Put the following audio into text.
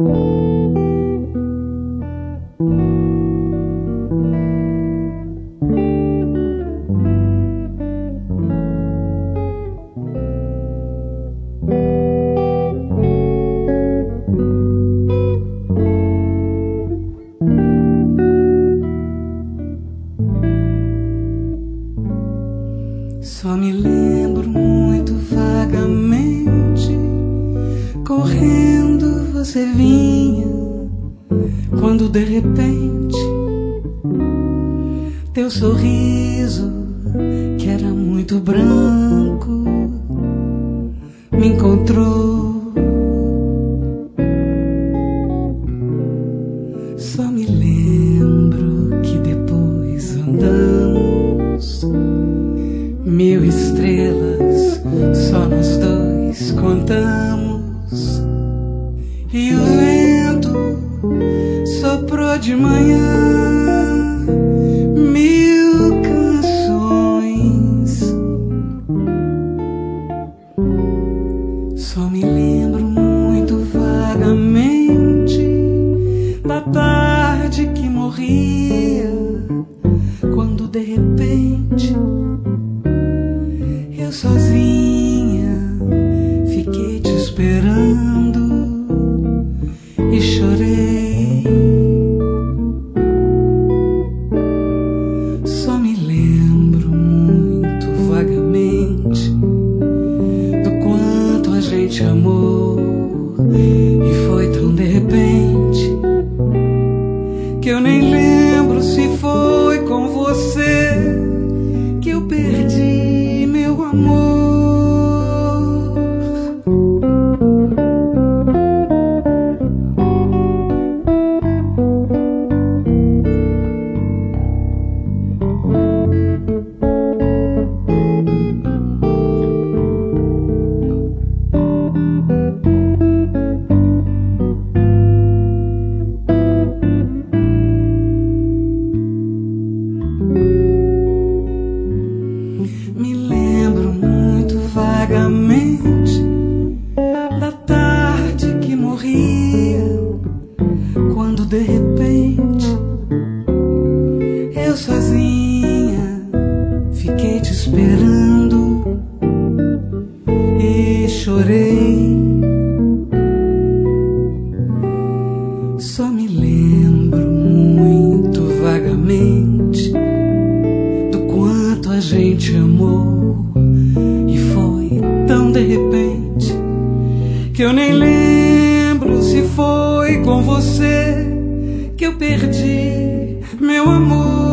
Só me lembro muito vagamente, correndo você vinha, quando de repente teu sorriso, que era muito branco, me encontrou. Só me lembro que depois andamos 1000 estrelas, só nós dois contamos. E o vento soprou de manhã 1000 canções. Só me lembro muito vagamente da tarde que morria, quando de repente eu sozinha fiquei te esperando e chorei. Só me lembro muito vagamente do quanto a gente amou, e foi tão de repente que eu nem lembro se foi com você que eu perdi meu amor. Me lembro muito vagamente da tarde que morria, quando de repente eu sozinha fiquei te esperando e chorei. Só me lembro muito vagamente do quanto a gente amou, e foi tão de repente que eu nem lembro se foi com você que eu perdi meu amor.